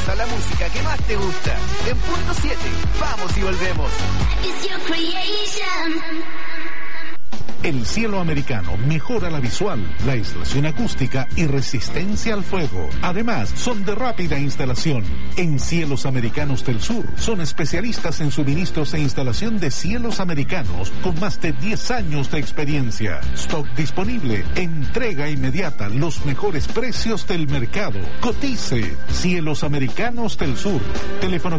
volvemos a la música que más te gusta. En punto 7, vamos y volvemos. El cielo americano mejora la visual, la aislación acústica y resistencia al fuego. Además, son de rápida instalación. En Cielos Americanos del Sur, son especialistas en suministros e instalación de cielos americanos con más de 10 años de experiencia. Stock disponible, entrega inmediata, los mejores precios del mercado. Cotice. Cielos Americanos del Sur. Teléfono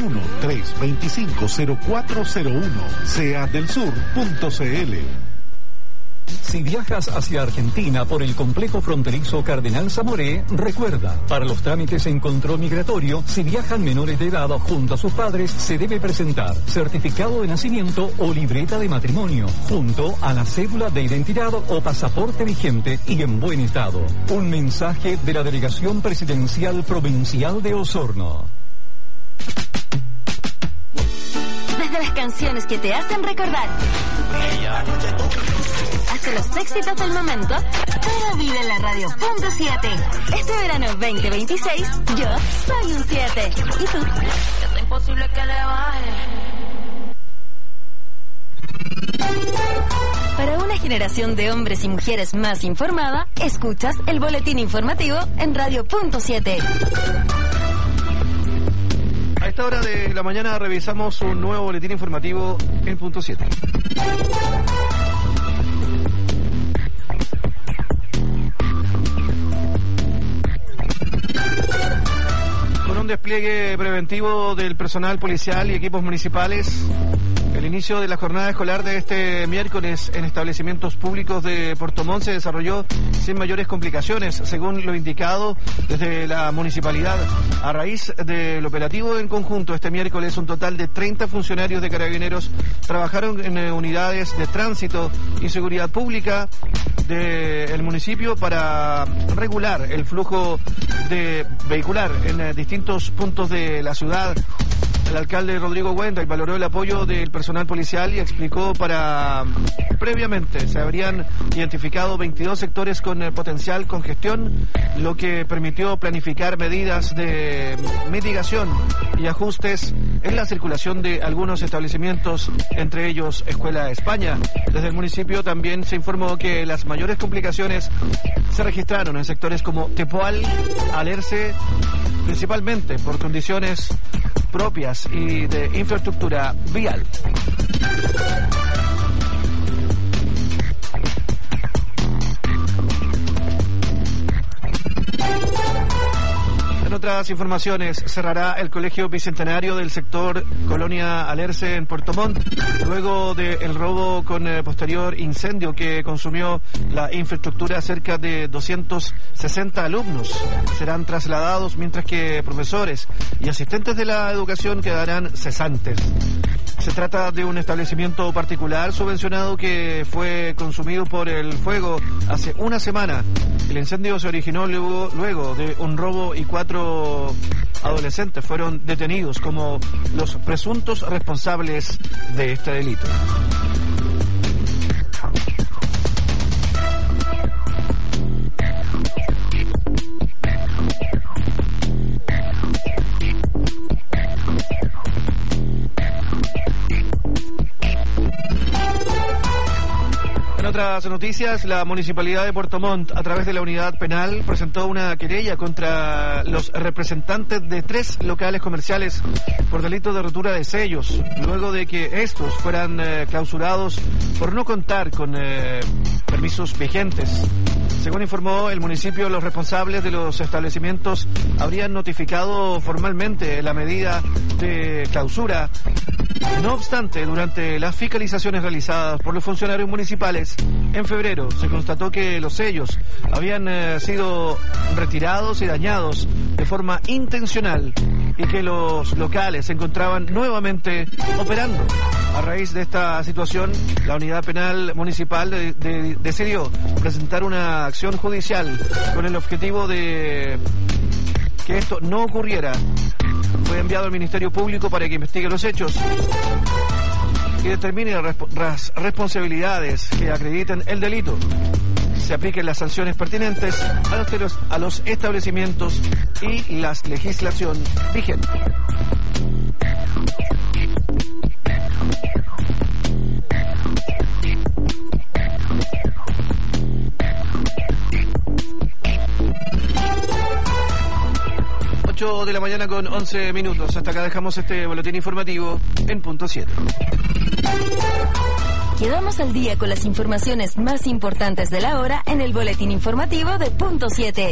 41-325-0401. seadelsur.cl. Si viajas hacia Argentina por el complejo fronterizo Cardenal Zamoré, recuerda, para los trámites en control migratorio, si viajan menores de edad junto a sus padres, se debe presentar certificado de nacimiento o libreta de matrimonio, junto a la cédula de identidad o pasaporte vigente y en buen estado. Un mensaje de la Delegación Presidencial Provincial de Osorno. Desde las canciones que te hacen recordar hasta los éxitos del momento, todo vive en la radio. Punto 7. Este verano 2026, yo soy un 7. ¿Y tú? Es imposible que le baje. Para una generación de hombres y mujeres más informada, escuchas el boletín informativo en Radio Punto 7. A esta hora de la mañana revisamos un nuevo boletín informativo en Punto 7. Con un despliegue preventivo del personal policial y equipos municipales, el inicio de la jornada escolar de este miércoles en establecimientos públicos de Puerto Montt se desarrolló sin mayores complicaciones, según lo indicado desde la municipalidad. A raíz del operativo en conjunto, este miércoles un total de 30 funcionarios de Carabineros trabajaron en unidades de tránsito y seguridad pública del municipio para regular el flujo de vehicular en distintos puntos de la ciudad. El alcalde Rodrigo Huenda valoró el apoyo del personal policial y explicó previamente se habrían identificado 22 sectores con potencial congestión, lo que permitió planificar medidas de mitigación y ajustes en la circulación de algunos establecimientos, entre ellos Escuela España. Desde el municipio también se informó que las mayores complicaciones se registraron en sectores como Tepual, Alerce, principalmente por condiciones propias y de infraestructura vial. En otras informaciones, cerrará el Colegio Bicentenario del sector Colonia Alerce en Puerto Montt, luego del robo con posterior incendio que consumió la infraestructura. Cerca de 260 alumnos serán trasladados, mientras que profesores y asistentes de la educación quedarán cesantes. Se trata de un establecimiento particular subvencionado que fue consumido por el fuego hace una semana. El incendio se originó luego de un robo y 4 adolescentes fueron detenidos como los presuntos responsables de este delito. Otras noticias, la Municipalidad de Puerto Montt, a través de la unidad penal, presentó una querella contra los representantes de 3 locales comerciales por delito de rotura de sellos, luego de que estos fueran clausurados por no contar con permisos vigentes. Según informó el municipio, los responsables de los establecimientos habrían notificado formalmente la medida de clausura. No obstante, durante las fiscalizaciones realizadas por los funcionarios municipales, en febrero se constató que los sellos habían sido retirados y dañados de forma intencional y que los locales se encontraban nuevamente operando. A raíz de esta situación, la unidad penal municipal decidió presentar una acción judicial con el objetivo de que esto no ocurriera. Fue enviado al Ministerio Público para que investigue los hechos y determine las responsabilidades que acrediten el delito. se apliquen las sanciones pertinentes a los establecimientos y la legislación vigente. De la mañana con 11 minutos. Hasta acá dejamos este boletín informativo en punto 7. Quedamos al día con las informaciones más importantes de la hora en el boletín informativo de punto 7.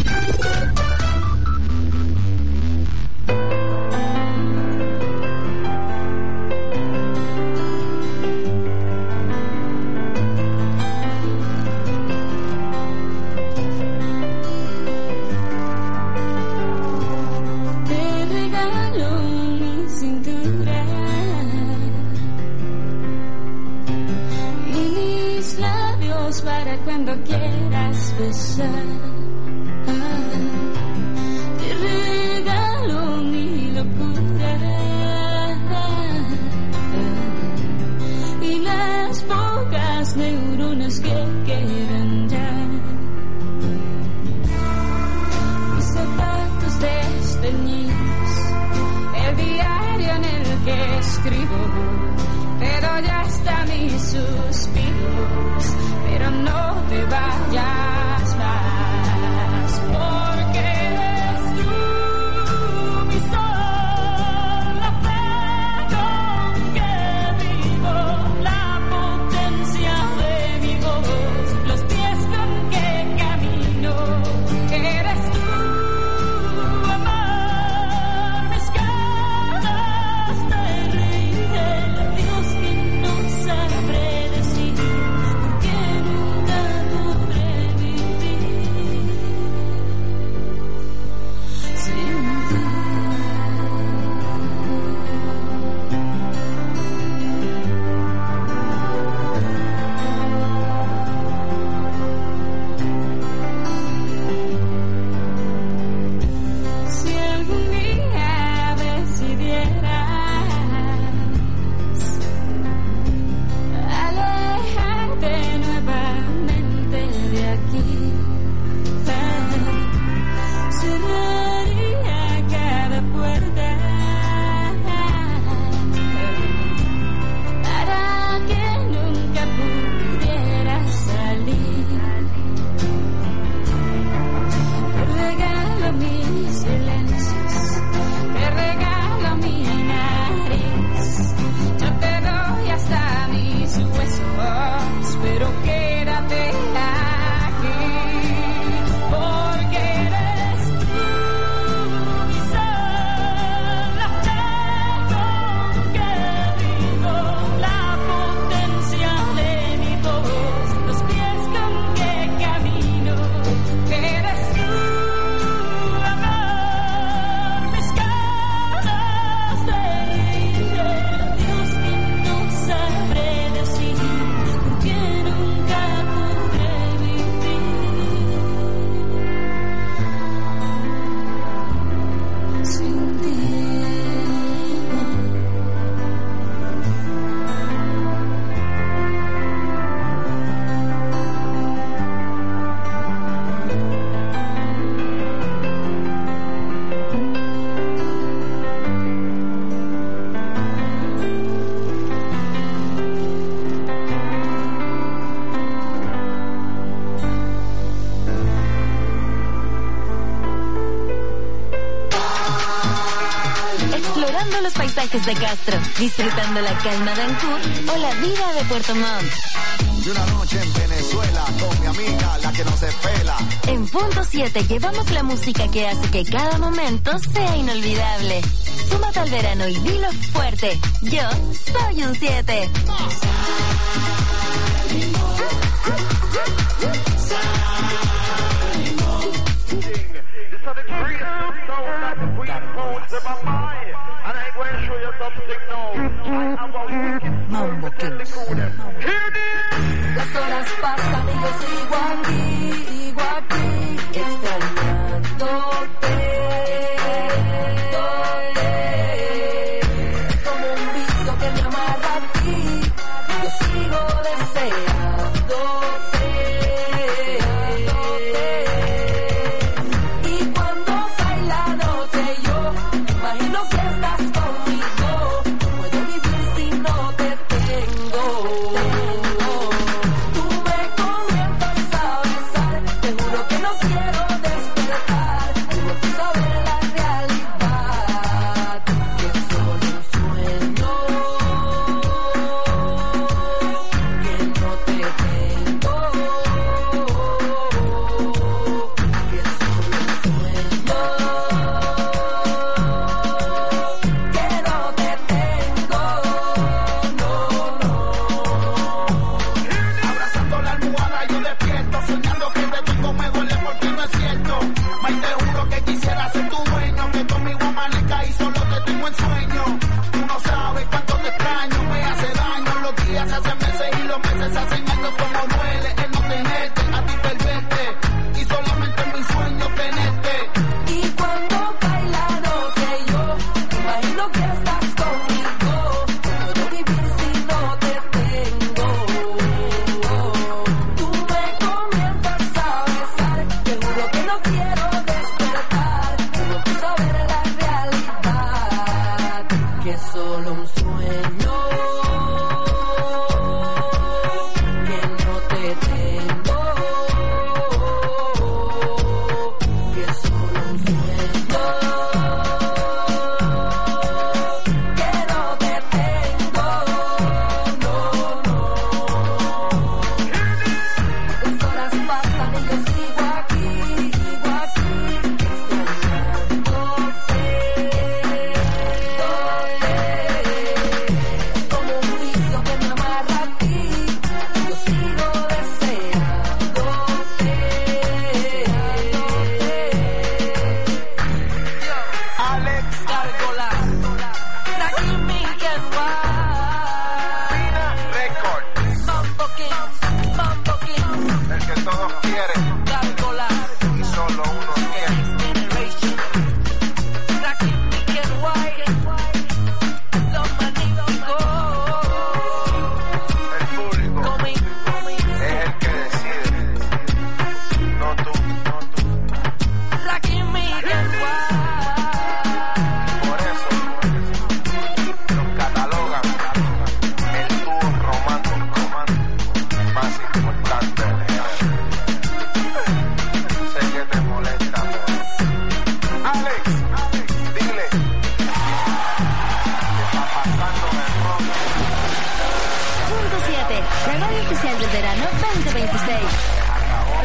Para cuando quieras besar, te regalo mi locura y las pocas neuronas que quedan ya. Mis zapatos desteñidos, el diario en el que escribo, pero ya está mis suspiros. Pero no te vayas más, porque eres tú mi sol, la fe con que vivo, la potencia de mi voz, los pies con que camino. Eres tú, amor, mis ganas de reír, Dios que no sabré decir. Los paisajes de Castro, disfrutando la calma de Ancud o la vida de Puerto Montt. Y una noche en Venezuela con mi amiga, la que no se pela. En punto 7 llevamos la música que hace que cada momento sea inolvidable. Súmate al verano y dilo fuerte. Yo soy un 7. Mambo Kings. Las horas pasan y yo sigo aquí, extrañándote. Como un vicio que me amarra a ti, yo sigo deseándote.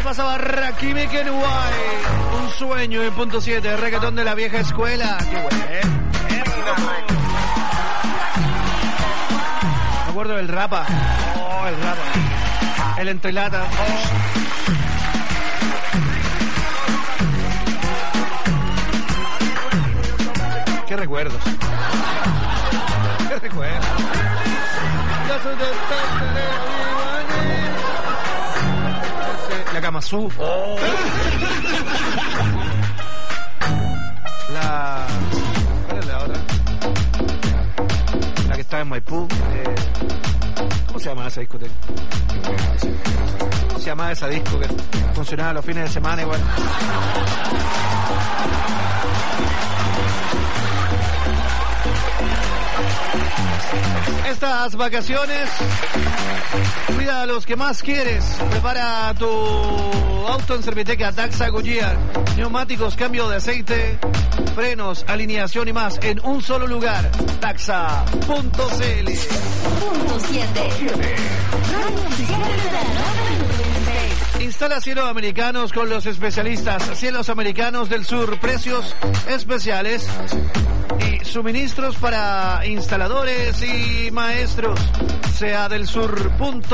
pasaba Rakimi Kenway, un sueño en punto 7, reggaetón de la vieja escuela. Qué bueno, Me acuerdo del rapa. Oh, el rapa. El entrelata. Oh. Qué recuerdos. Qué recuerdos. La Kamazú. Oh. ¿Cuál es la otra? La que estaba en Maipú. ¿Cómo se llama esa discoteca? ¿Cómo se llama esa disco que funcionaba los fines de semana igual? Estas vacaciones, cuida a los que más quieres. Prepara tu auto en Serviteca Taxa Goodyear. Neumáticos, cambio de aceite, frenos, alineación y más en un solo lugar. Taxa.cl. Punto 7. Instala cielos americanos con los especialistas Cielos Americanos del Sur. Precios especiales y suministros para instaladores y maestros. Sea del sur.cl.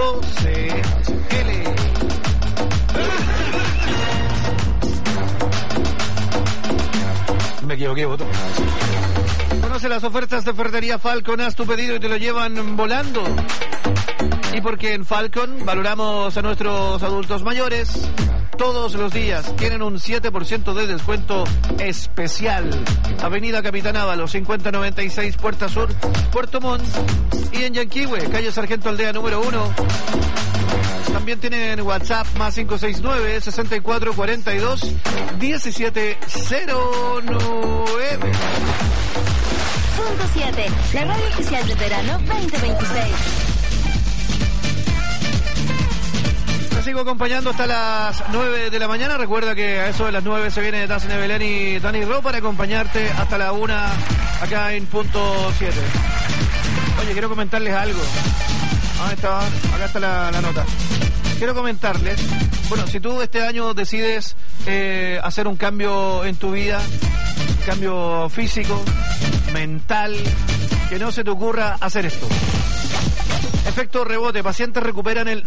Me equivoqué, voto. Conoce las ofertas de Ferretería Falcon. Haz tu pedido y te lo llevan volando. Y porque en Falcon valoramos a nuestros adultos mayores, todos los días tienen un 7% de descuento especial. Avenida Capitán Ábalos, 5096, Puerta Sur, Puerto Montt. Y en Yanquihue, calle Sargento Aldea número 1. También tienen WhatsApp más 569-6442-1709. Punto 7, la radio oficial de verano 2026. Sigo acompañando hasta las 9 de la mañana. Recuerda que a eso de las 9 se viene Dacen Belén y Dani Ro para acompañarte hasta la 1 acá en punto 7. Oye, quiero comentarles algo. ¿Dónde está? Acá está la nota. Quiero comentarles, bueno, si tú este año decides hacer un cambio en tu vida, un cambio físico, mental, que no se te ocurra hacer esto. Efecto rebote, pacientes recuperan un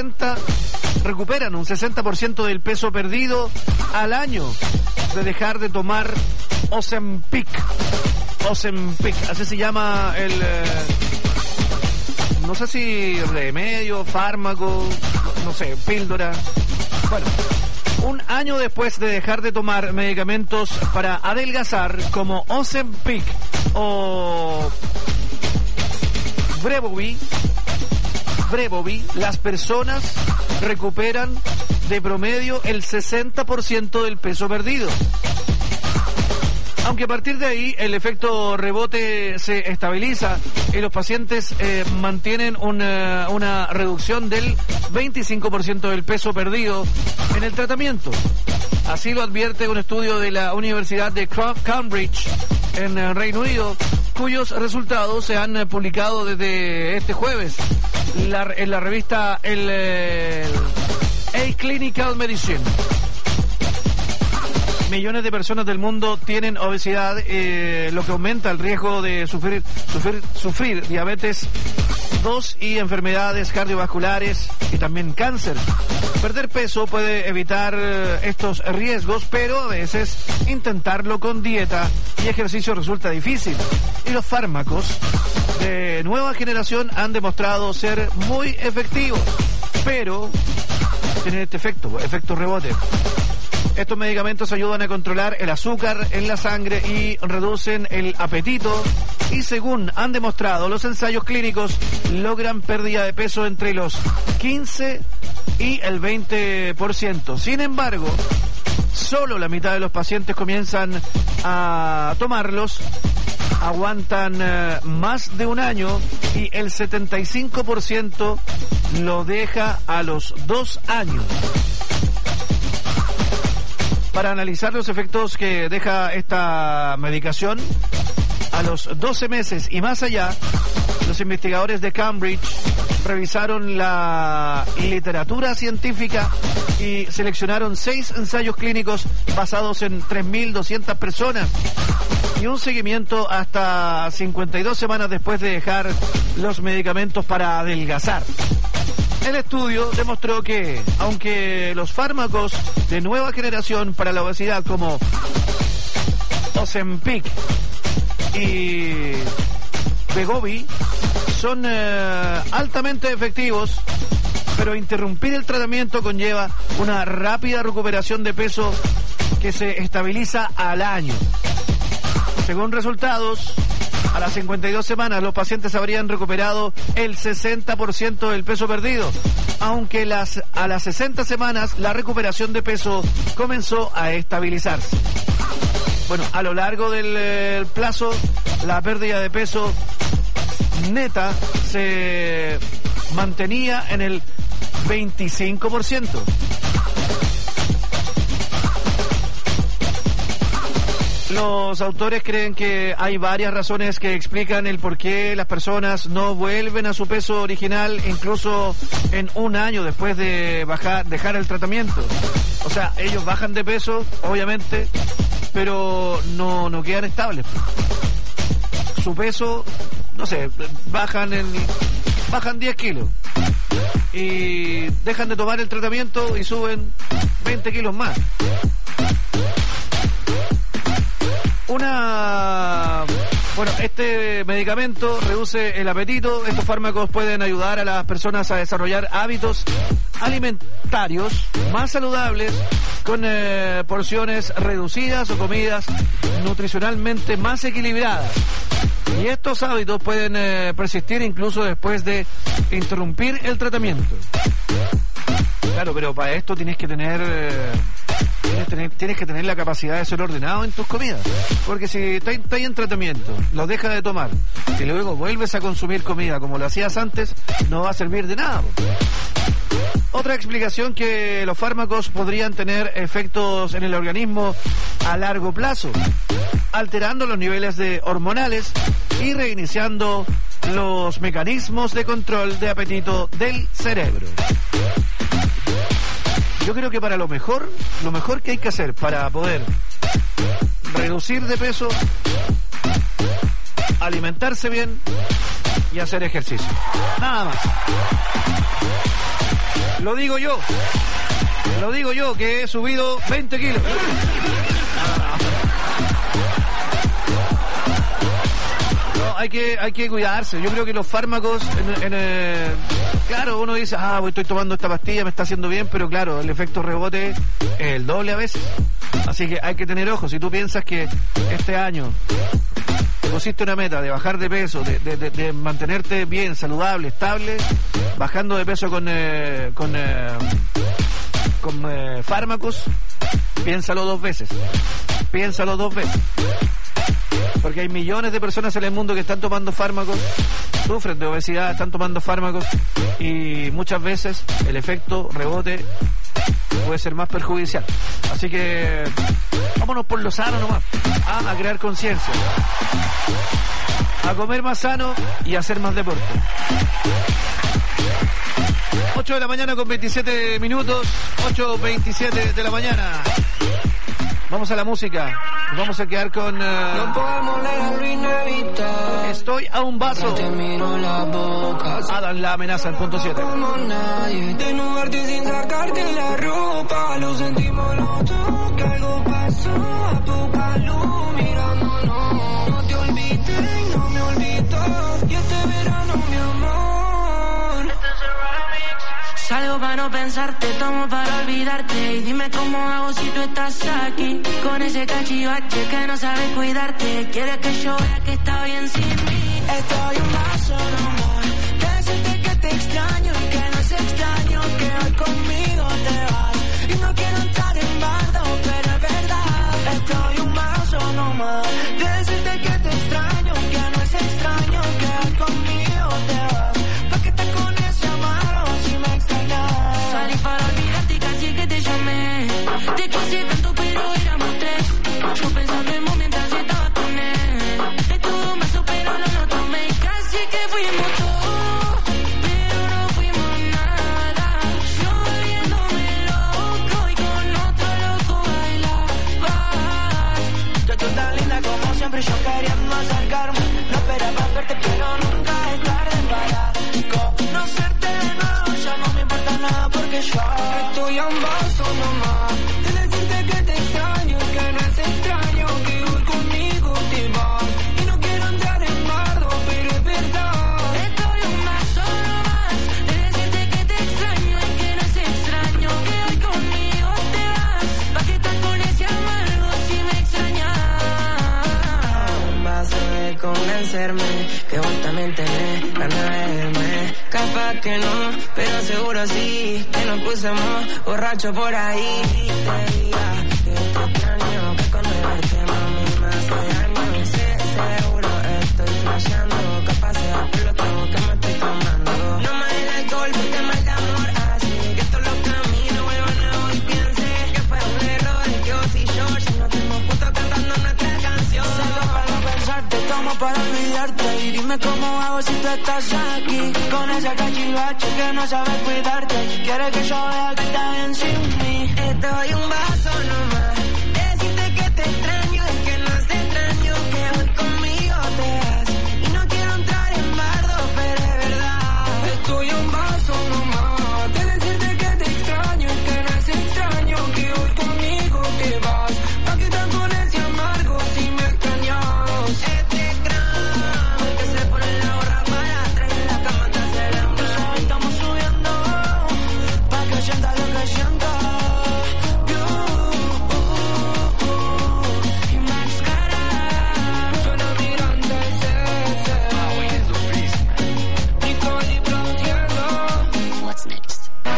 60% del peso perdido al año de dejar de tomar Ozempic, así se llama el, no sé si remedio, fármaco, no sé, píldora. Bueno, un año después de dejar de tomar medicamentos para adelgazar como Ozempic o Brevovi, las personas recuperan de promedio el 60% del peso perdido. Aunque a partir de ahí el efecto rebote se estabiliza y los pacientes mantienen una reducción del 25% del peso perdido en el tratamiento. Así lo advierte un estudio de la Universidad de Cambridge en Reino Unido, cuyos resultados se han publicado desde este jueves en la revista A Clinical Medicine. Millones de personas del mundo tienen obesidad, lo que aumenta el riesgo de sufrir diabetes 2 y enfermedades cardiovasculares y también cáncer. Perder peso puede evitar estos riesgos, pero a veces intentarlo con dieta y ejercicio resulta difícil. Y los fármacos de nueva generación han demostrado ser muy efectivos, pero tienen este efecto rebote. Estos medicamentos ayudan a controlar el azúcar en la sangre y reducen el apetito y, según han demostrado los ensayos clínicos, logran pérdida de peso entre los 15 y el 20%. Sin embargo, solo la mitad de los pacientes comienzan a tomarlos, aguantan más de un año y el 75% lo deja a los 2 años. Para analizar los efectos que deja esta medicación a los 12 meses y más allá, los investigadores de Cambridge revisaron la literatura científica y seleccionaron 6 ensayos clínicos basados en 3.200 personas y un seguimiento hasta 52 semanas después de dejar los medicamentos para adelgazar. El estudio demostró que, aunque los fármacos de nueva generación para la obesidad como Ozempic y Wegovy son altamente efectivos, pero interrumpir el tratamiento conlleva una rápida recuperación de peso que se estabiliza al año. Según resultados, a las 52 semanas los pacientes habrían recuperado el 60% del peso perdido, aunque a las 60 semanas la recuperación de peso comenzó a estabilizarse. Bueno, a lo largo del plazo, la pérdida de peso neta se mantenía en el 25%. Los autores creen que hay varias razones que explican el por qué las personas no vuelven a su peso original incluso en un año después de dejar el tratamiento. O sea, ellos bajan de peso, obviamente, pero no quedan estables. Su peso, no sé, bajan 10 kilos y dejan de tomar el tratamiento y suben 20 kilos más. Este medicamento reduce el apetito. Estos fármacos pueden ayudar a las personas a desarrollar hábitos alimentarios más saludables con porciones reducidas o comidas nutricionalmente más equilibradas. Y estos hábitos pueden persistir incluso después de interrumpir el tratamiento. Claro, pero para esto tienes que tener la capacidad de ser ordenado en tus comidas. Porque si estás en tratamiento, lo dejas de tomar y luego vuelves a consumir comida como lo hacías antes, no va a servir de nada. Otra explicación, que los fármacos podrían tener efectos en el organismo a largo plazo, alterando los niveles hormonales y reiniciando los mecanismos de control de apetito del cerebro. Yo creo que para lo mejor que hay que hacer para poder reducir de peso, alimentarse bien y hacer ejercicio. Nada más. Lo digo yo que he subido 20 kilos. No, hay que cuidarse. Yo creo que los fármacos, claro, uno dice, estoy tomando esta pastilla, me está haciendo bien, pero claro, el efecto rebote es el doble a veces. Así que hay que tener ojo. Si tú piensas que este año te pusiste una meta de bajar de peso, de mantenerte bien, saludable, estable, bajando de peso con fármacos, piénsalo dos veces. Porque hay millones de personas en el mundo que están tomando fármacos, sufren de obesidad, están tomando fármacos y muchas veces el efecto rebote puede ser más perjudicial. Así que vámonos por lo sano nomás, a crear conciencia, a comer más sano y a hacer más deporte. 8 de la mañana con 27 minutos, 8:27 de la mañana. Vamos a la música. Nos vamos a quedar con no podemos negar lo inevitable. Estoy a un vaso. Te miro la boca. Adam La Amenaza en punto 7. Como nadie. Desnudarte sin sacarte la ropa. Lo sentimos los dos, que algo pasó. A poca luz mirándonos. No te olvides y no me olvido. Y este verano, mi amor. Salgo para no pensarte, tomo para olvidarte. Y dime cómo hago si tú estás aquí. Con ese cachivache que no sabes cuidarte. Quieres que yo vea que está bien sin mí. Estoy un vaso nomás. Decirte que te extraño y que no es extraño que hoy conmigo te vas. Y no quiero entrar en bardo, pero es verdad. Estoy un vaso nomás. Decirte que te extraño, que no es extraño que hoy conmigo te vas. ¿Pa' qué estás con ese amarro si me extrañas? Salí para olvidarte y casi que te llamé. Te quise tanto pero éramos tres. Yo pensando en vos mientras estaba con él. De todo un vaso pero no lo tomé. Casi que fuimos todos, pero no Estoy a un vaso nomás de decirte que te extraño y que no es extraño que hoy conmigo te vas. Y no quiero entrar en bardo, pero es verdad. Estoy a un vaso nomás de decirte que te extraño y que no es extraño que hoy conmigo te vas. Pa' que estás con ese amargo si me extrañas. Un vaso de convencerme que vos también tenés ganas de verme. Capaz que no, pero seguro sí, que nos pusimos borrachos por ahí. Te diga que te extraño, que con verte mami me hace daño. Y sé, seguro estoy flasheando, capaz sea por lo trago que me estoy tomando. No me des el alcohol porque mal de amor así, que todos los caminos vuelvan nuevos y piense que fue un error, que vos y yo ya no tenemos puto cantando nuestra canción. Salgo para pensarte, tomo para olvidarte y dime cómo hago si tú estás aquí. Con ese cachivache que no sabes cuidarte. Quieres que yo vea que estás bien sin mí. Estoy un vaso nomás decirte que te extraño y que no es extraño que hoy conmigo te vas. Y no quiero entrar en bardo, pero es verdad. Estoy un vaso nomás de decirte que te extraño y que no es extraño que hoy conmigo te vas. Pa' que estás con ese amargo si me extrañas. Este cráneo que se pone en la borra para atrás en la cama te hace el amor. Tú sabes, estamos subiendo pa' que sienta lo que siento. Y máscara suena mirando ese. Nicole produciendo. What's next?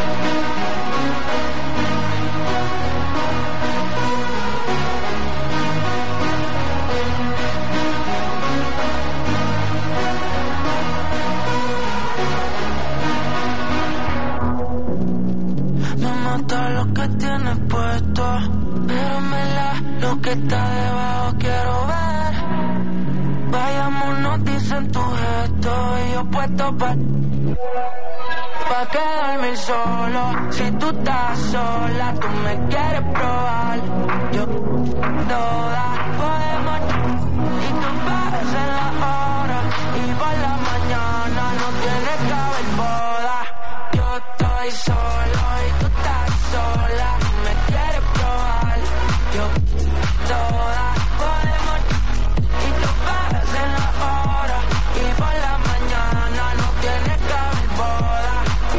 Me mata lo que tienes puesto, pero en verdad lo que está debajo quiero ver. Vayámonos, dicen tu gesto y yo puesto pa' quedarme solo. Si tú estás sola, tú me quieres probar. Yo toda podemos y tú vas en la hora y por la mañana no tienes que haber boda. Yo estoy solo y tú estás sola, tú me quieres probar. Yo toda podemos y tú vas en la hora y por la mañana no tienes que haber boda.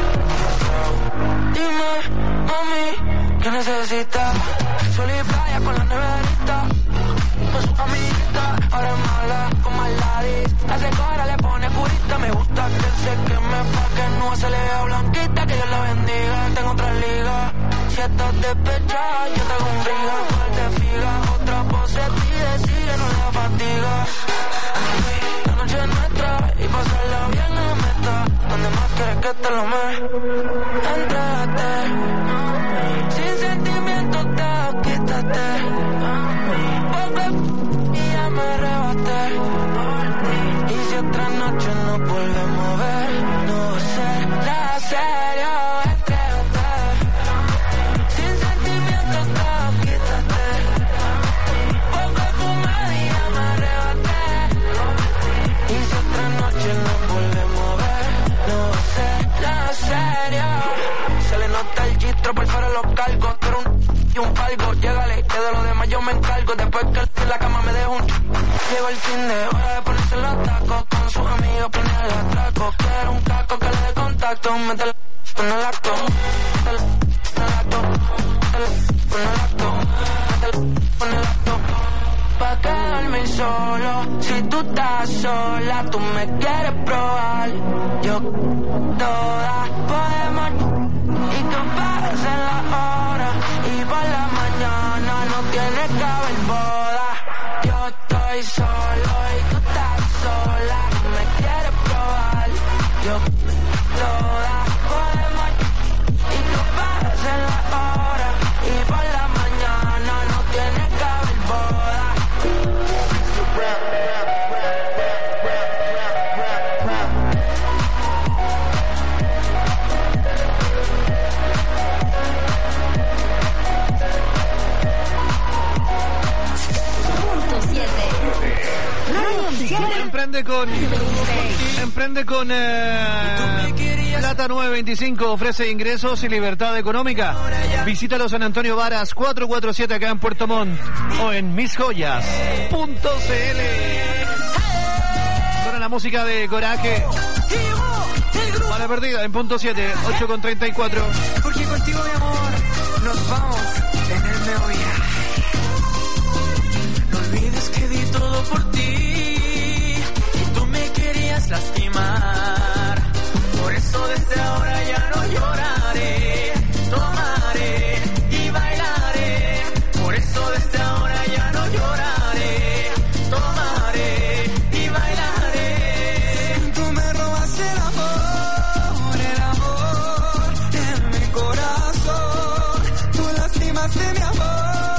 Dime, mami, ¿qué necesitas? Sol y playa con la neverita, con su amiguita, ahora es mala con Maladis. Hace cara, le pone curita, me gusta que se queme pa' que no se le vea blanquita, que Dios la bendiga, tengo otra liga. Si estás despechada, yo te hago un briga, cual te figa, otra pose pide, sigue, no le da fatiga. La noche es nuestra y pasarla bien en meta, donde más quieres que te lo me. Entrégate, sin sentimiento te quítate. Y ya me arrebaté. Y si otra noche nos volvemos a ver, no será serio, entrégate. Sin sentimiento te quítate. Poco fumado y ya me arrebaté. Y si otra noche nos volvemos a ver, no será serio. Se le nota el gistro, por fuera los cargos. Tú eres y un palco, llégale, que de lo demás yo me encargo. Después que en la cama me dejo un llegó el fin de hora de ponerse los tacos. Con sus amigos planear el atraco. Quiero un caco que le dé contacto. Métele con el acto. Métele con el acto. Métele con el acto. Métele con el acto. Pa' quedarme solo. Si tú estás sola, tú me quieres probar. Yo toda podemos y tú vas en la hora y por la mañana no tienes que haber boda. Yo estoy solo y tú estás sola, tú me quieres probar. Yo toda podemos y tú vas en la hora y por la mañana no tienes que haber boda. Emprende con Plata 925, ofrece ingresos y libertad económica. Visítalo San Antonio Varas 447 acá en Puerto Montt o en misjoyas.cl. Suena la música de Coraje. Bala perdida en punto 7, 8:34. Porque contigo, mi amor, nos vamos en el meo viaje. No olvides que di todo por ti y tú me querías lastimar. Por eso desde ahora ya no lloraré, tomaré y bailaré. Por eso desde ahora ya no lloraré, tomaré y bailaré. Tú me robas el amor en mi corazón. Tú lastimaste mi amor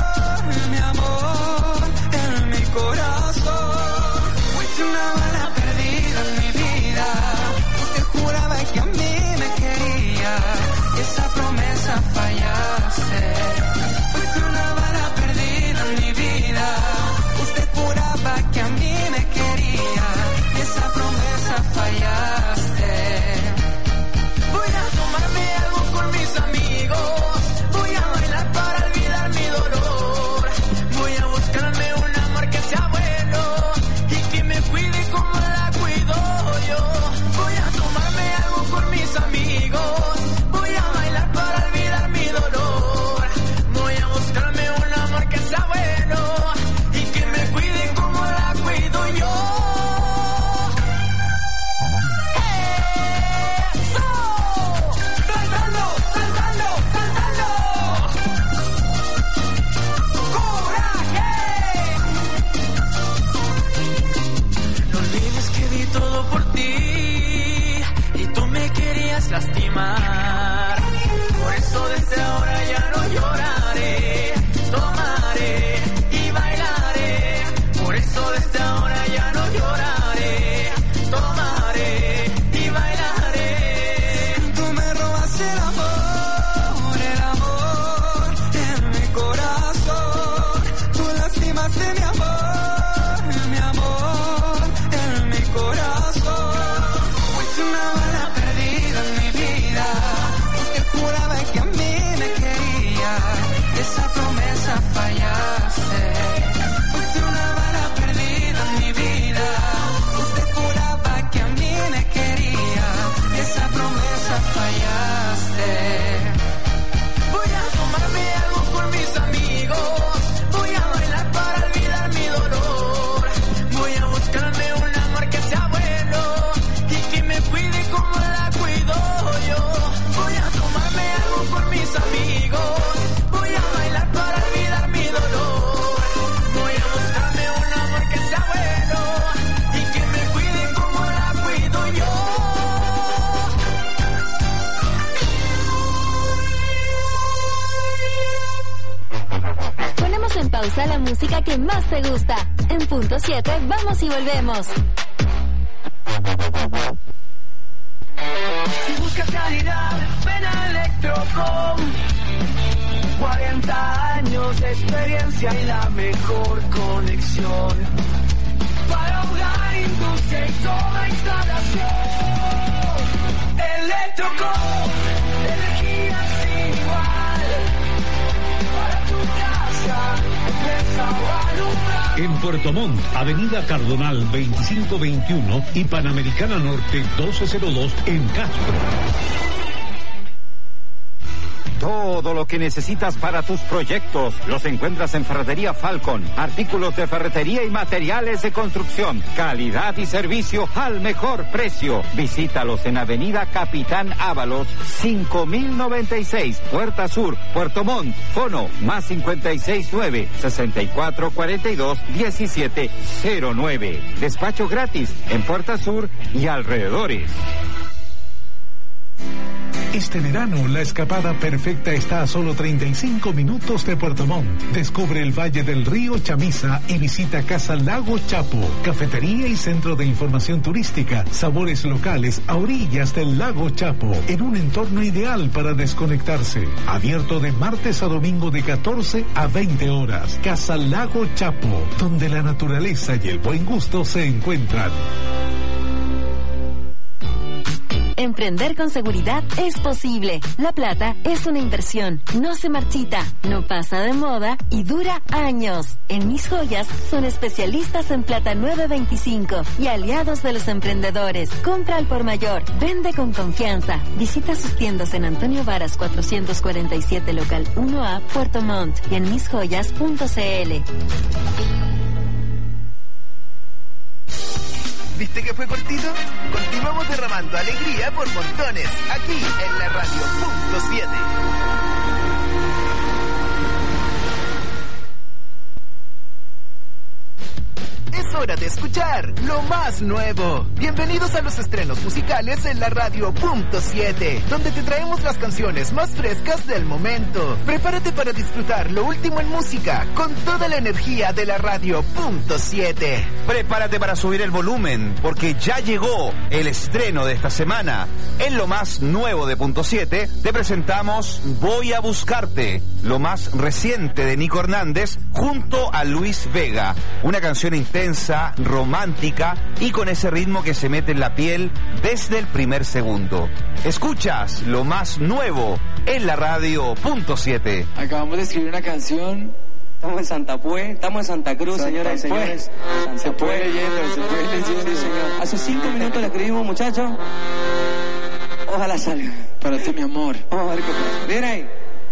en mi corazón. Fuiste una bala perdida en mi vida. Usted juraba que a mí me quería y esa promesa fallaste. Fuiste una bala perdida en mi vida. Usted juraba que a mí me quería y esa promesa fallaste. Voy a tomarme algo con mis amigos. Voy a bailar para olvidar mi dolor. Voy a buscarme un amor que sea bueno y que me cuide como la cuido yo. Voy a tomarme algo con mis amigos. Voy a bailar para olvidar mi dolor. Voy a buscarme un amor que sea bueno y que me cuide como la cuido yo. ¡Eso! ¡Saltando, saltando, saltando! ¡Coraje! No olvides que di todo por ti y tú me querías lastimar. Por eso desde ahora ya no lloraré, tomaré y bailaré. Por eso desde ahora ya no lloraré, tomaré y bailaré. Tú me robas el amor en mi corazón. Tú lastimaste mi amor en mi corazón. Fuiste una bala perdida en mi vida. Usted juraba que a mí me quería y esa promesa fallaste. Fuiste una bala perdida en mi vida. Usted juraba que a mí me quería y esa promesa fallaste. Voy a tomarme algo con mis amigos. Voy a bailar para olvidar mi dolor. Voy a buscarme un amor que sea bueno y que me cuide como la cuido yo. Voy a tomarme algo con mis amigos. Voy a bailar para olvidar mi dolor. Voy a buscarme un amor que sea bueno y que me cuide como la cuido yo. Ponemos en pausa la música que más te gusta. En punto 7, vamos y volvemos. Si buscas calidad, ven a Electrocom. 40 años de experiencia y la mejor conexión para hogar, industria y toda instalación. Electrocom, energía sin igual. Para tu casa, empresa o alumbrar. En Puerto Montt, Avenida Cardonal 2521 y Panamericana Norte 1202 en Castro. Todo lo que necesitas para tus proyectos los encuentras en Ferretería Falcon. Artículos de ferretería y materiales de construcción. Calidad y servicio al mejor precio. Visítalos en Avenida Capitán Ábalos 5096, Puerta Sur, Puerto Montt. Fono más 569-6442-1709. Despacho gratis en Puerta Sur y alrededores. Este verano, la escapada perfecta está a solo 35 minutos de Puerto Montt. Descubre el Valle del Río Chamisa y visita Casa Lago Chapo, cafetería y centro de información turística, sabores locales a orillas del Lago Chapo, en un entorno ideal para desconectarse. Abierto de martes a domingo de 14 a 20 horas. Casa Lago Chapo, donde la naturaleza y el buen gusto se encuentran. Emprender con seguridad es posible. La plata es una inversión, no se marchita, no pasa de moda y dura años. En Mis Joyas son especialistas en plata 925 y aliados de los emprendedores. Compra al por mayor, vende con confianza. Visita sus tiendas en Antonio Varas 447 local 1A, Puerto Montt y en misjoyas.cl. ¿Viste que fue cortito? Continuamos derramando alegría por montones, aquí en la radio .7. Es hora de escuchar lo más nuevo. Bienvenidos a los estrenos musicales en la radio .7, donde te traemos las canciones más frescas del momento. Prepárate para disfrutar lo último en música con toda la energía de la radio .7. Prepárate para subir el volumen, porque ya llegó el estreno de esta semana. En lo más nuevo de .7 te presentamos Voy a Buscarte, lo más reciente de Nico Hernández junto a Luis Vega. Una canción intensa, romántica y con ese ritmo que se mete en la piel desde el primer segundo. Escuchas lo más nuevo en la radio .7. Acabamos de escribir una canción. Estamos en Santa Pue, estamos en Santa Cruz, señoras y señores. Se puede leyendo, Sí, señor. Hace 5 minutos la escribimos, muchachos. Ojalá salga. Para ti, mi amor. Vamos a ver qué pasa. ¿Bien ahí?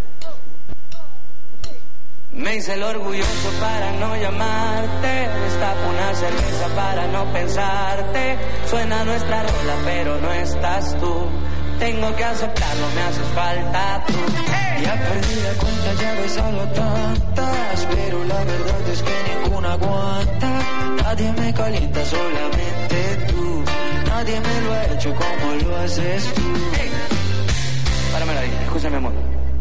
Me hice el orgulloso para no llamarte, destapo una cerveza para no pensarte. Suena nuestra rola pero no estás tú, tengo que aceptarlo, me haces falta tú. Ya perdí la cuenta, ya he besado tantas, pero la verdad es que ninguna aguanta. Nadie me calienta, solamente tú. Nadie me lo ha hecho como lo haces tú. Páramela ahí, escúchame, amor.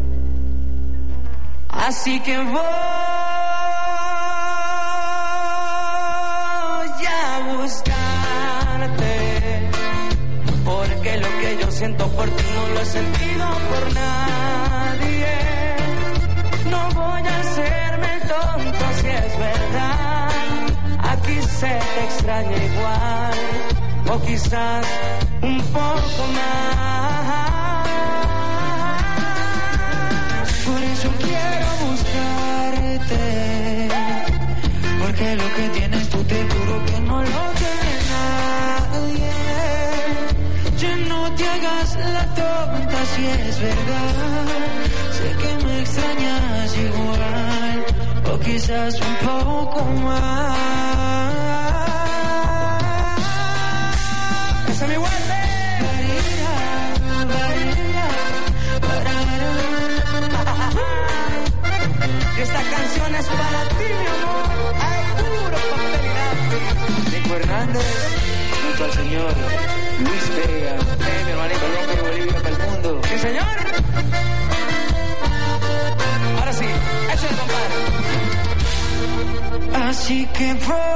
Así que voy a buscarte, porque lo que yo siento por ti no lo he sentido por nadie. No voy a hacerme el tonto si es verdad, aquí se te extraña igual, o quizás un poco más. Por eso quiero buscarte, porque lo que tienes tú te juro que no lo tiene nadie. Ya no te hagas la tonta si es verdad, sé que me extrañas igual, o quizás un poco más. Esa me guarde. Esta canción es para ti, mi amor. Ay, puro papel y lápiz. Nico Hernández, junto al señor Luis Vega. Mi hermanito, Colombia y Bolivia para el mundo. Sí, señor. Ahora sí, échale, compadre. Así que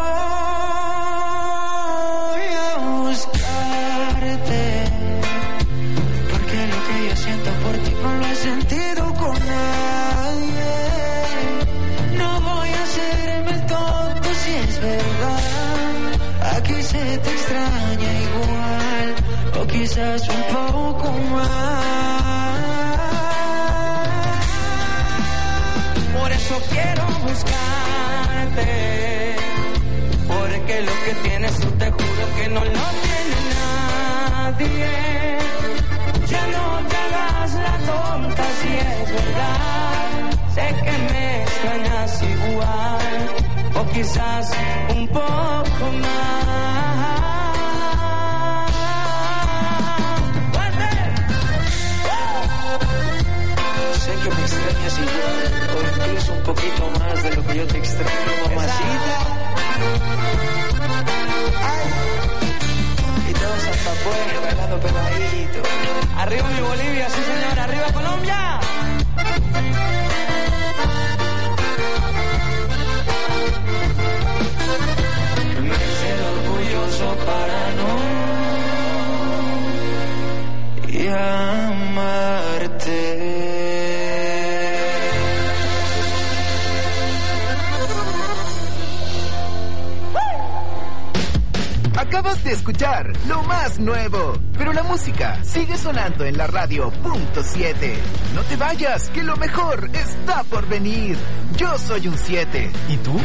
voy a buscarte, porque lo que yo siento por ti no lo he sentido con nadie. No voy a hacerme el tonto si es verdad, aquí se te extraña igual, o quizás un poco más. Por eso quiero buscarte, porque lo que tienes tú te juro que no lo tiene nadie. Ya no te hagas la tonta si es verdad, sé que me extrañas igual, o quizás un poco más. Sé que me extrañas igual, o incluso un poquito más de lo que yo te extraño, mamacita. Ay. Y todo Santa Pue bailando pegadito. Arriba mi Bolivia, sí señor, arriba Colombia. Me siento orgulloso para no llamarte. Acabas de escuchar lo más nuevo, pero la música sigue sonando en la radio .7. No te vayas, que lo mejor está por venir. Yo soy un 7. ¿Y tú?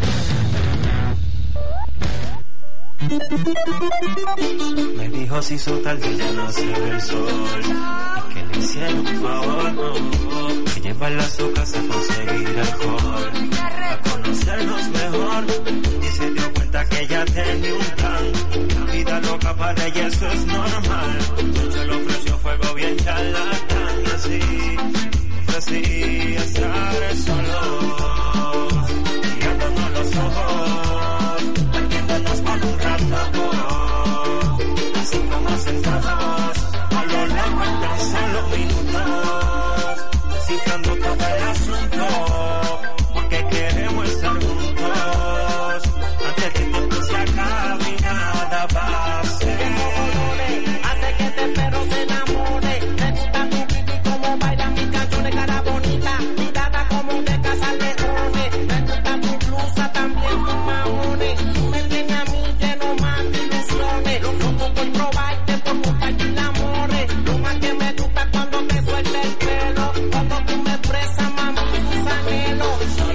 Me dijo si su tarde ya no se ve el sol, que le hiciera un favor, que llevarla a su casa a conseguir alcohol, a conocernos mejor, y se dio cuenta que ella tenía un plan. La vida loca para ella eso es normal. Se le ofreció fuego bien charlatán, y así ofrecí estar solos, mirándonos los ojos, perdiéndonos por un rato, así como sentados a lo largo pasan los minutos, descifrando todo el asunto, porque queremos estar juntos antes que el tiempo se acabe y nada pase. Hace que este perro se enamore. Me gusta tu pipi como baila mis canciones, cara bonita, mirada como de casa leones. Me gusta tu blusa, también tus maones. Tú me tienes a mí lleno más de ilusiones. Loco por probarte, por compartir amores. Lo más que me gusta cuando te suelta el pelo, cuando tú me expresas, mami, tus anhelos.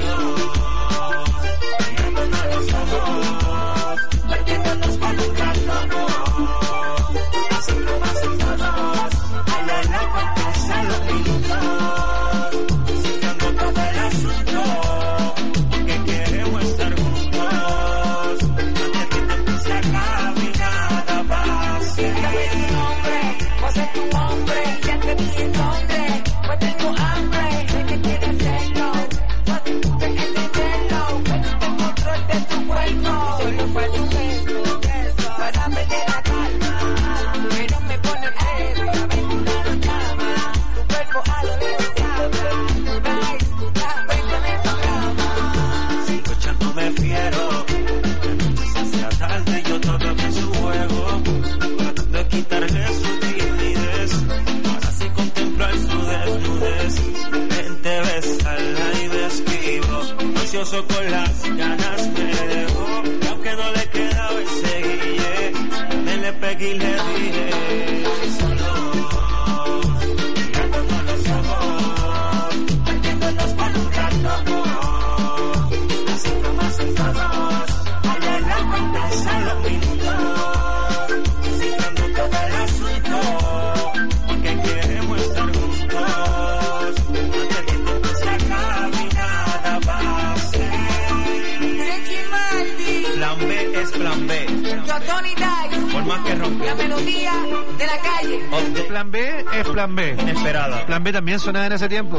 Mirándonos los ojos, perdiéndonos por un rato, así como sentados a lo largo pasan los minutos, descifrando todo el asunto, porque queremos estar juntos antes que el tiempo se acabe y nada pase. Vos es tu hombre, ya te vi en Londres. Pues tengo hambre, sé que quieres hacerlo. Vos te entenderlo, pero tengo control de tu cuerpo. Solo para un beso, para perder la calma. Pero me pone pedo, la aventura no llama. Tu cuerpo a lo lejos te habla. Nice, cuéntame tu cama. Sigo echándome fiero, se hacía tarde y yo todavía en su juego, tratando de quitarle su timidez, para así contemplar su desnudez. Vente, besarla y me esquivo, ansioso con las ganas me dejó, y aunque no le quedaba ese guille, me le pegué y le dije, solo mirándonos los ojos, perdiéndonos por un rato, así como sentados a lo largo pasan los minutos, descifrando todo el asunto, porque queremos estar juntos antes que el tiempo se acabe y nada pase. Ricky Martin, Plan B es plan B. yo Tony Dice, Por más que rompa. la melodía de la calle. Plan B es plan B. Inesperada. Plan B también sonaba en ese tiempo.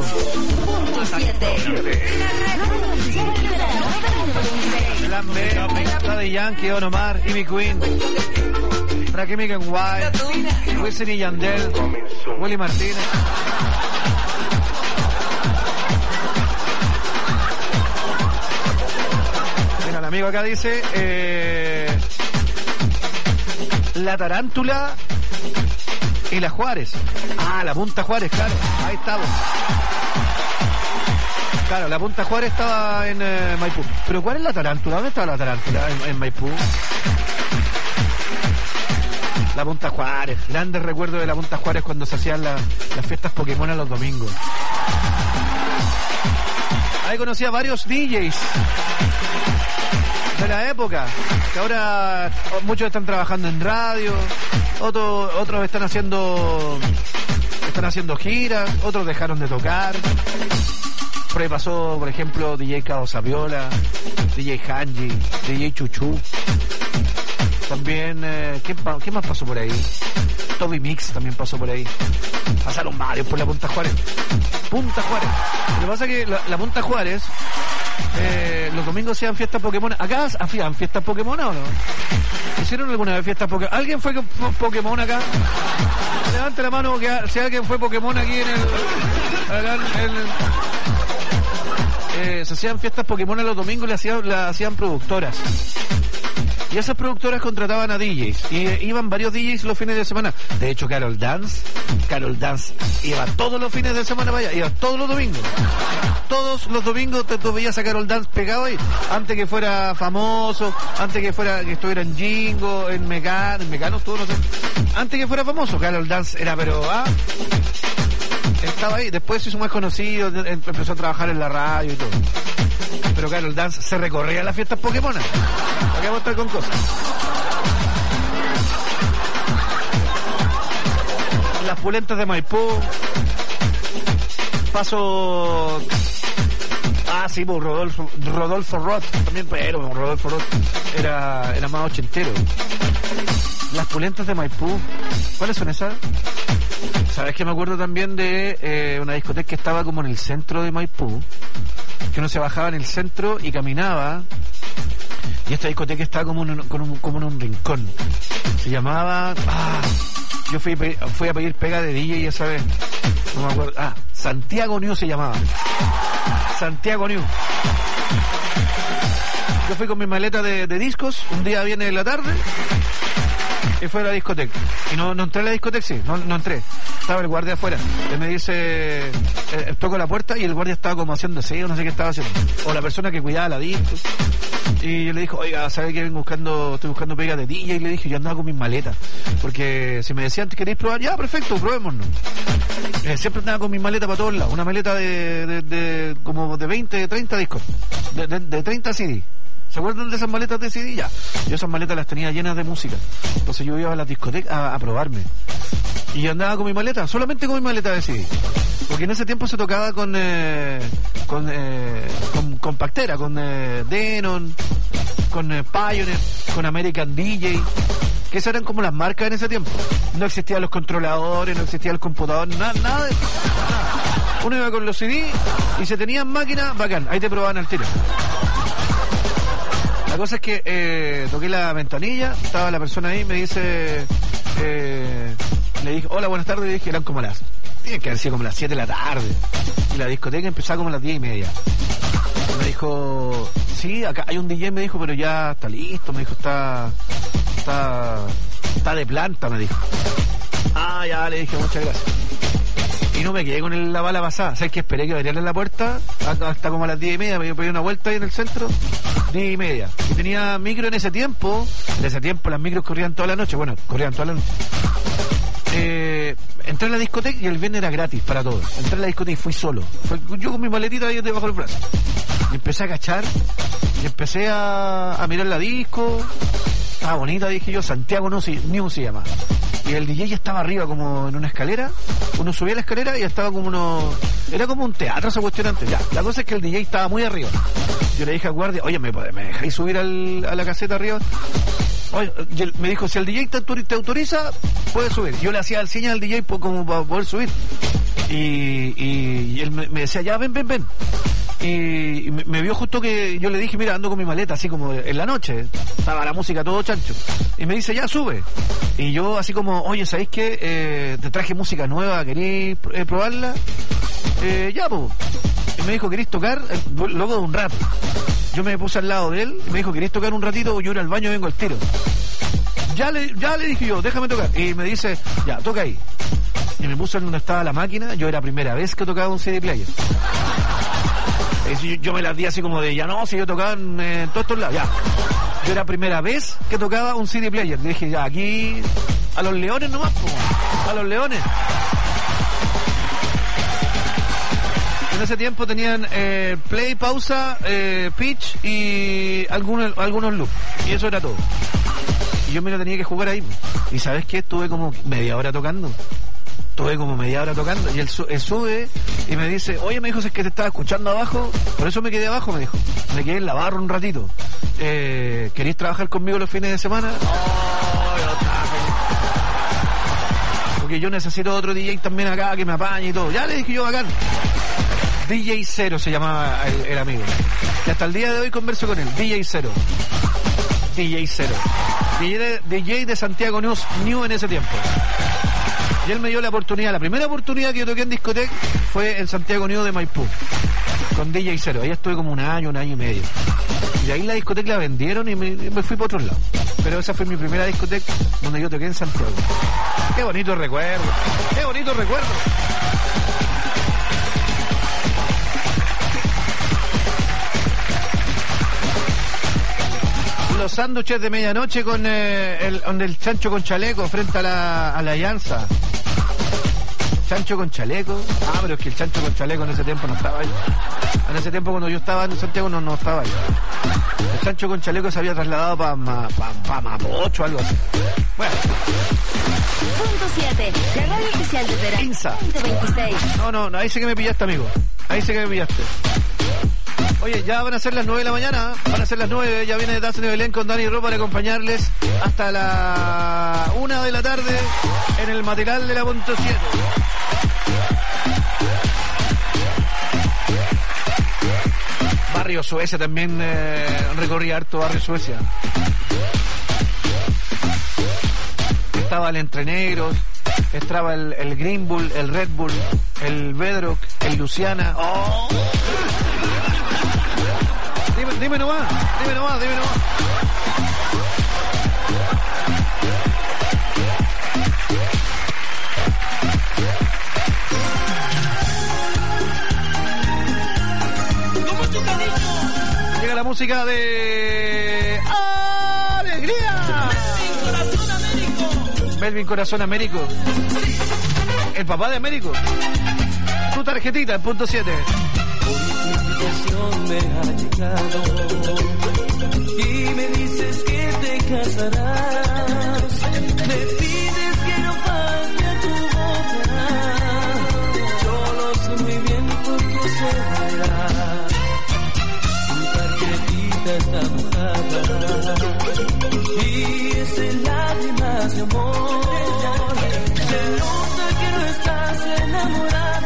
Plan B, Daddy Yankee, Don Omar, Ivy Queen, Rakim and White, Wisin y Yandel, Willy Martínez. Mira, el amigo acá dice la tarántula y la Juárez. Ah, la Punta Juárez, claro. Ahí estamos. Claro, la Punta Juárez estaba en Maipú. Pero ¿cuál es la tarántula? ¿Dónde estaba la tarántula? En Maipú. La Punta Juárez. Grandes recuerdos de la Punta Juárez cuando se hacían las fiestas Pokémon a los domingos. Ahí conocí a varios DJs de la época, que ahora muchos están trabajando en radio, otros están haciendo giras, otros dejaron de tocar. Por ahí pasó, por ejemplo, DJ Cao Saviola, DJ Hanji, DJ Chuchu. También, ¿qué más pasó por ahí? Toby Mix también pasó por ahí. Pasaron varios por la Punta Juárez. Punta Juárez. Lo que pasa es que la Punta Juárez los domingos hacían fiestas Pokémon. ¿Acá hacían fiestas Pokémon o no? ¿Hicieron alguna vez fiestas Pokémon? ¿Alguien fue Pokémon acá? Levante la mano que si alguien fue Pokémon aquí en el... se hacían fiestas Pokémon a los domingos y las hacían productoras. Y esas productoras contrataban a DJs. Y iban varios DJs los fines de semana. De hecho, Carol Dance iba todos los fines de semana para allá. Iba todos los domingos. Todos los domingos tú veías a Carol Dance pegado ahí. Antes que fuera famoso, antes que estuviera en Jingo, en Mecano, todo no sé. Antes que fuera famoso, Carol Dance era estaba ahí. Después se hizo más conocido, empezó a trabajar en la radio y todo. Pero Carol Dance se recorría las fiestas Pokémon. ¿Para qué vamos a estar con cosas? Las pulentas de Maipú. Paso... sí, pues Rodolfo Roth. También, pero Rodolfo Roth era más ochentero. Las pulentas de Maipú. ¿Cuáles son esas? ¿Sabes que me acuerdo también de una discoteca que estaba como en el centro de Maipú? Que uno se bajaba en el centro y caminaba. Y esta discoteca estaba como en un rincón. Se llamaba... yo fui a pedir pega de DJ esa vez. No me acuerdo. Santiago New se llamaba. Santiago New. Yo fui con mi maleta de discos. Un día viene en la tarde. Y fue a la discoteca. Y no entré a la discoteca, sí. No entré. Estaba el guardia afuera. Él me dice... toco la puerta y el guardia estaba como haciendo aseo, no sé qué estaba haciendo. O la persona que cuidaba la disco. Y yo le dije, oiga, ¿sabe que estoy buscando pega de DJ? Y le dije, yo andaba con mis maletas. Porque si me decían, ¿queréis probar? Ya, perfecto, probémonos. Siempre andaba con mis maletas para todos lados. Una maleta de como de 20, 30 discos. De 30 CD. ¿Se acuerdan de esas maletas de CD? Ya. Yo esas maletas las tenía llenas de música. Entonces yo iba a las discotecas a probarme. Y yo andaba con mi maleta, solamente con mi maleta de CD. Porque en ese tiempo se tocaba con Pactera, con Denon, con Pioneer, con American DJ. Que esas eran como las marcas en ese tiempo. No existían los controladores, no existía el computador, nada de eso. Uno iba con los CD y se tenían máquinas, bacán, ahí te probaban al tiro. La cosa es que toqué la ventanilla, estaba la persona ahí, me dice, le dije, hola, buenas tardes, y dije, eran como tienen que haber sido como las 7 de la tarde. Y la discoteca empezaba como a las 10:30. Me dijo, sí, acá hay un DJ, me dijo, pero ya está listo, me dijo, está de planta, me dijo. Ya, le dije, muchas gracias. Y no me quedé con la bala pasada. ¿Sabes qué? Esperé que abrieran la puerta hasta como a las 10:30. Me pedí una vuelta ahí en el centro. 10:30. Y tenía micro en ese tiempo. En ese tiempo las micros corrían toda la noche. Bueno, corrían toda la noche. Entré a la discoteca y el viernes era gratis para todos. Entré a la discoteca y fui solo. Yo con mi maletita ahí debajo del brazo. Y empecé a cachar. Y empecé a mirar la disco. Estaba bonita, dije yo. Santiago New se llama. Y el DJ estaba arriba como en una escalera. Uno subía la escalera y estaba como era como un teatro esa cuestión antes. Ya, la cosa es que el DJ estaba muy arriba. Yo le dije al guardia, oye, ¿me dejáis subir a la caseta arriba? Oye, me dijo, si el DJ te autoriza, puedes subir. Yo le hacía el señal al DJ como para poder subir. Y él me decía, ya, ven. Y me vio justo que yo le dije, mira, ando con mi maleta, así como en la noche. Estaba la música todo chancho. Y me dice, ya, sube. Y yo así como, oye, ¿sabéis qué? Te traje música nueva, ¿queréis probarla? Ya, pues. Y me dijo, ¿queréis tocar? Luego de un rato. Yo me puse al lado de él y me dijo, ¿queréis tocar un ratito? Yo ir al baño y vengo al tiro. Ya le dije yo, déjame tocar. Y me dice, ya, toca ahí. Y me puse en donde estaba la máquina. Yo era primera vez que tocaba un CD player. Yo me las di así como de, ya no, si yo tocaba en todos estos lados, ya. Yo era primera vez que tocaba un CD player. Y dije, ya, aquí, a los leones nomás, a los leones. En ese tiempo tenían play, pausa, pitch y algunos loops. Y eso era todo. Y yo me lo tenía que jugar ahí. Y ¿sabes qué? Estuve como media hora tocando. Y él sube y me dice, oye, me dijo, es que te estaba escuchando abajo. Por eso me quedé abajo, me dijo. Me quedé en la barra un ratito. ¿Queréis trabajar conmigo los fines de semana? Porque yo necesito otro DJ también acá que me apañe y todo. Ya le dije yo, bacán. DJ Cero se llamaba el amigo. Y hasta el día de hoy converso con él. DJ Cero. DJ de Santiago New en ese tiempo. Y él me dio la oportunidad. La primera oportunidad que yo toqué en discoteca fue en Santiago New de Maipú. Con DJ Cero. Ahí estuve como un año y medio. Y ahí la discoteca la vendieron y me fui para otro lado. Pero esa fue mi primera discoteca donde yo toqué en Santiago. Qué bonito recuerdo. Los sándwiches de medianoche con el chancho con chaleco frente a la Alianza. Chancho con chaleco. Ah, pero es que el chancho con chaleco en ese tiempo no estaba ahí. En ese tiempo cuando yo estaba en Santiago no estaba ahí. El chancho con chaleco se había trasladado para Mapocho o algo así. Bueno. Punto 7, la radio oficial de verano. INSA. 2026. No, ahí sí que me pillaste, amigo. Ahí sí que me pillaste. Oye, ya van a ser las 9 de la mañana. Van a ser las 9. Ya viene Dancing in the Belén con Dani Ro para acompañarles hasta la 1 de la tarde en el matinal de la Punto 7. Barrio Suecia también recorrí harto Barrio Suecia. Estaba el Entre Negros, estaba el Green Bull, el Red Bull, el Bedrock, el Luciana. ¡Oh! Dime nomás. Llega la música de ¡Alegría! Melvin Corazón Américo. El papá de Américo. Tu tarjetita en punto 7. Me ha llegado y me dices que te casarás, me pides que no falle tu boca, yo lo sé muy bien porque se verá, tu tarjetita está mojada y es en lágrimas de amor, se nota que no estás enamorada.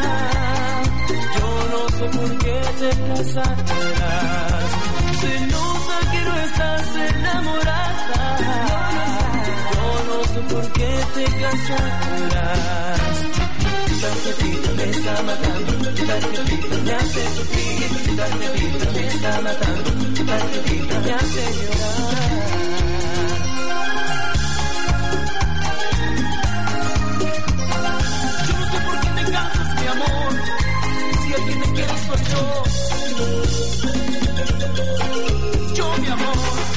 ¿Por qué te casarás? Se nota que no estás enamorada. Yo no sé por qué te casarás. Tu tarjetita me está matando. Tu tarjetita me hace sufrir. Tu tarjetita me está matando. Tu tarjetita me hace llorar. Yo no sé por qué te casas, mi amor. Si alguien te quiere soy yo, mi amor.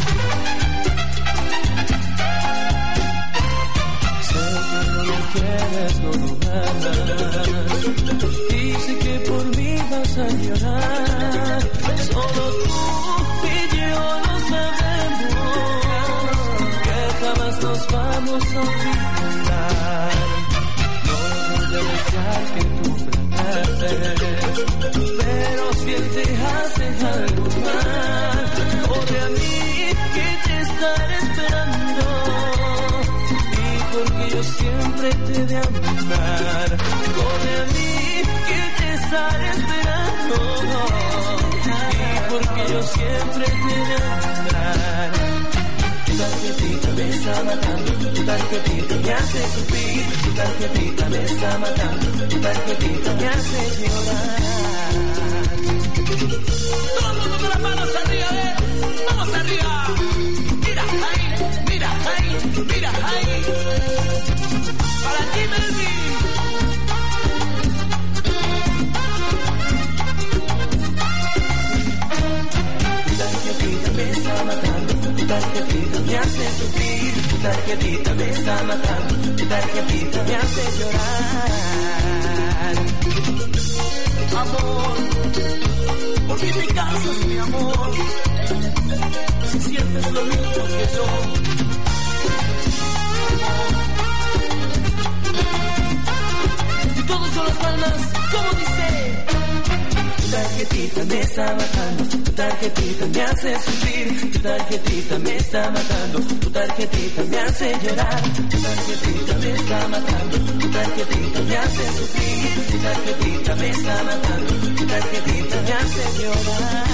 Sé que no lo quieres, no lo amas, y sé que por mí vas a llorar. Solo tú y yo lo sabemos, que jamás nos vamos a olvidar. No voy a desear que tú pero si él te hace algo mal, corre a mí que te estaré esperando, y porque yo siempre te he de amar, corre a mí que te estaré esperando, y porque yo siempre te he de amar. Tu tarjetita me está matando, tu tarjetita me hace sufrir, tu tarjetita me está matando, tu tarjetita me hace llorar. Todos con las manos arriba, vamos arriba. Mira ahí, mira ahí, mira ahí. Para ti, Melvin. Tu tarjetita me está matando, tu tarjetita me hace sufrir, tu tarjetita me está matando, tu tarjetita me hace llorar. Amor, ¿por qué te casas, mi amor? Si sientes lo mismo que yo. Y todos son las palmas, como dice. Tu tarjetita me está matando, tu tarjetita me hace sufrir, tu tarjetita me está matando, tu tarjetita me hace llorar, tu tarjetita me está matando, tu tarjetita me hace sufrir, tu tarjetita me está matando, tu tarjetita me hace llorar.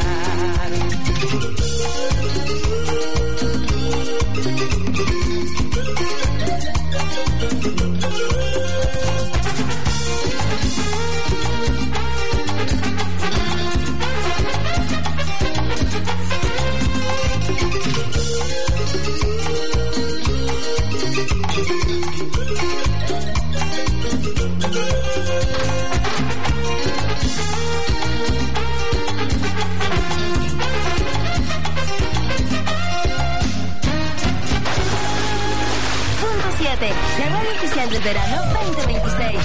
7, la radio oficial del verano 2026.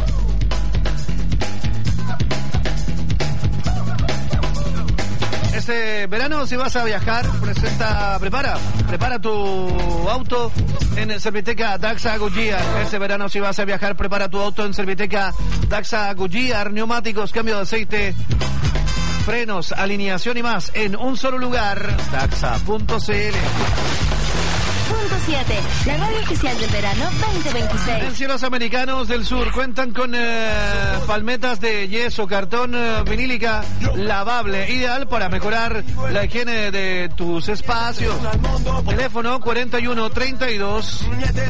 Este verano, si vas a viajar, prepara tu auto en Serviteca Daxa Goodyear. Este verano, si vas a viajar, prepara tu auto en Serviteca Daxa Goodyear. Neumáticos, cambio de aceite, frenos, alineación y más en un solo lugar. Daxa.cl. Punto 7, la radio oficial del verano 2026. En Cielos Americanos del Sur cuentan con palmetas de yeso, cartón vinílica lavable, ideal para mejorar la higiene de tus espacios. Teléfono 4132